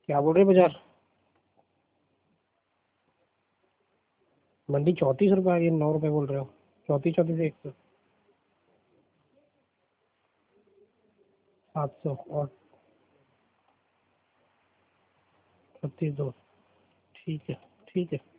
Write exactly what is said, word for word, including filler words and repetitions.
क्या बोल रहे बाजार? मंडी चौंतीस रुपये आ गई, नौ रुपये बोल रहे हो? चौंतीस चौंतीस एक सौ सात सौ और छत्तीस दो। ठीक है, ठीक है।